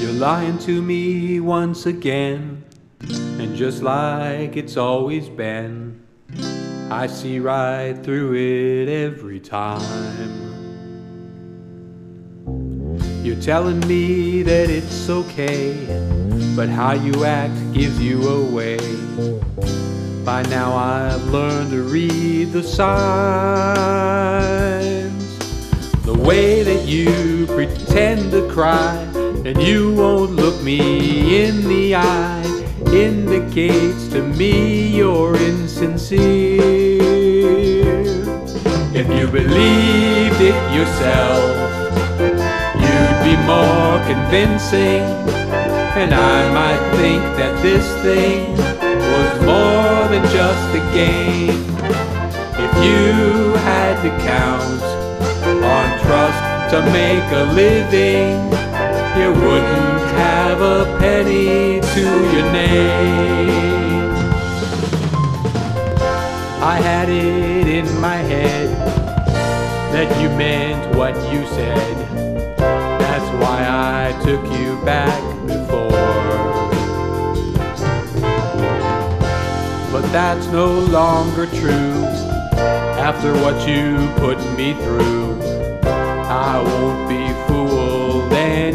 You're lying to me once again, and just like it's always been, I see right through it every time. You're telling me that it's okay, but how you act gives you away. By now I've learned to read the signs. The way that you pretend to cry and you won't look me in the eye indicates to me you're insincere. If you believed it yourself, you'd be more convincing, and I might think that this thing was more than just a game. If you had to count on trust to make a living, you wouldn't have a penny to your name. I had it in my head that you meant what you said. That's why I took you back before. But that's no longer true. After what you put me through, I won't be fooled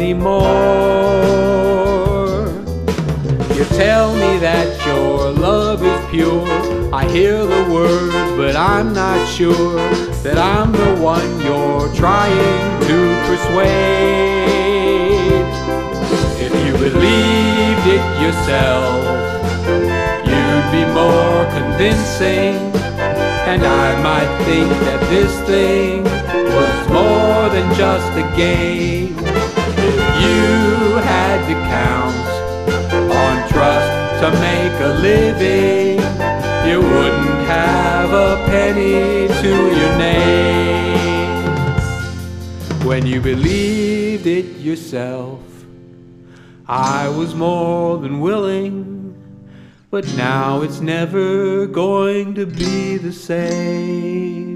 anymore. You tell me that your love is pure. I hear the words, but I'm not sure that I'm the one you're trying to persuade. If you believed it yourself, you'd be more convincing, and I might think that this thing was more than just a game. If you had to count on trust to make a living, you wouldn't have a penny to your name. When you believed it yourself, I was more than willing, but now it's never going to be the same.